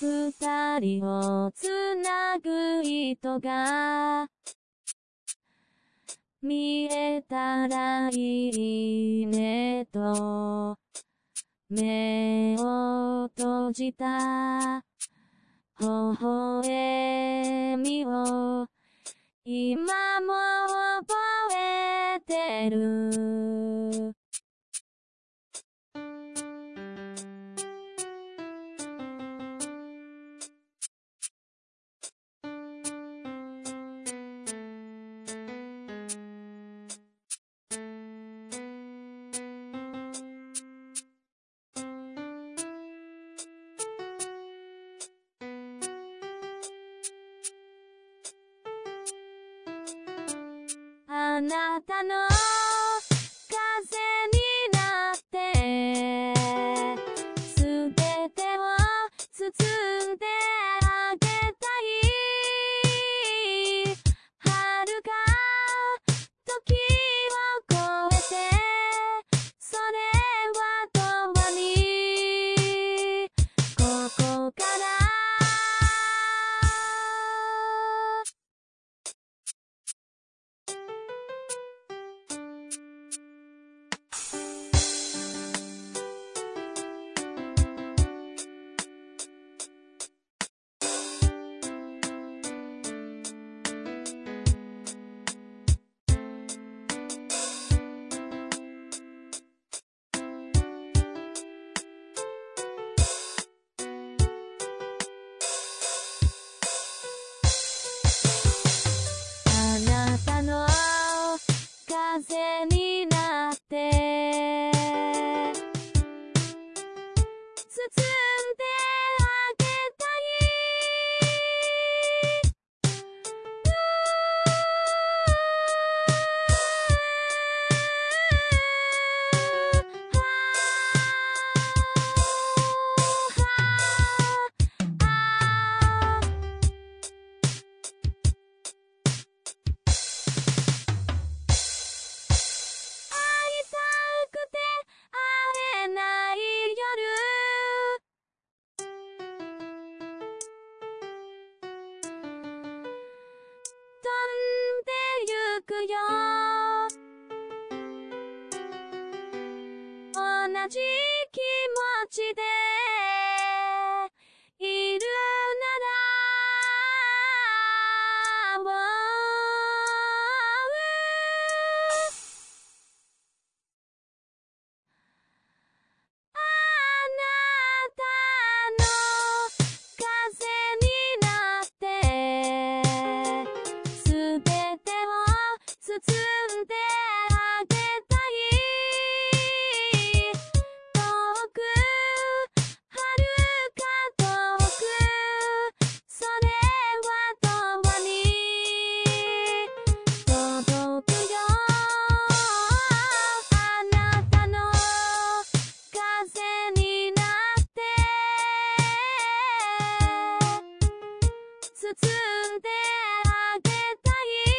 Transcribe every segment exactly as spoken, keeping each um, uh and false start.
二人をつなぐ糸が見えたらいいねと目を閉じた微笑みを今も覚えてる。あなたの風になってすべてを包んであげたい。遥か時を越えてそれは永遠にここからあなたの風になって包んであげた同じ気持ちでいるならあなたの風になってすべてを包んであげたい。包んであげたい。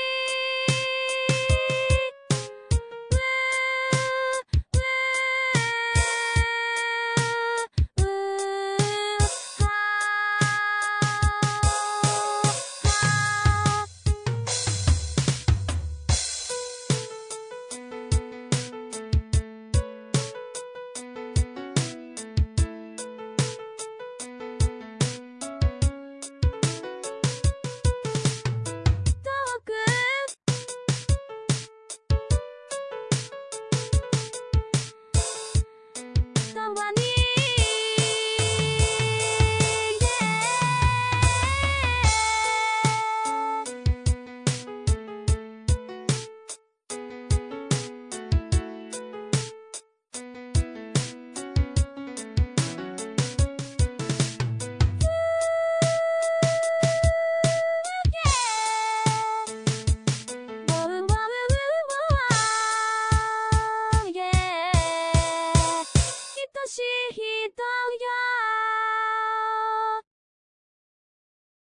愛しい人よ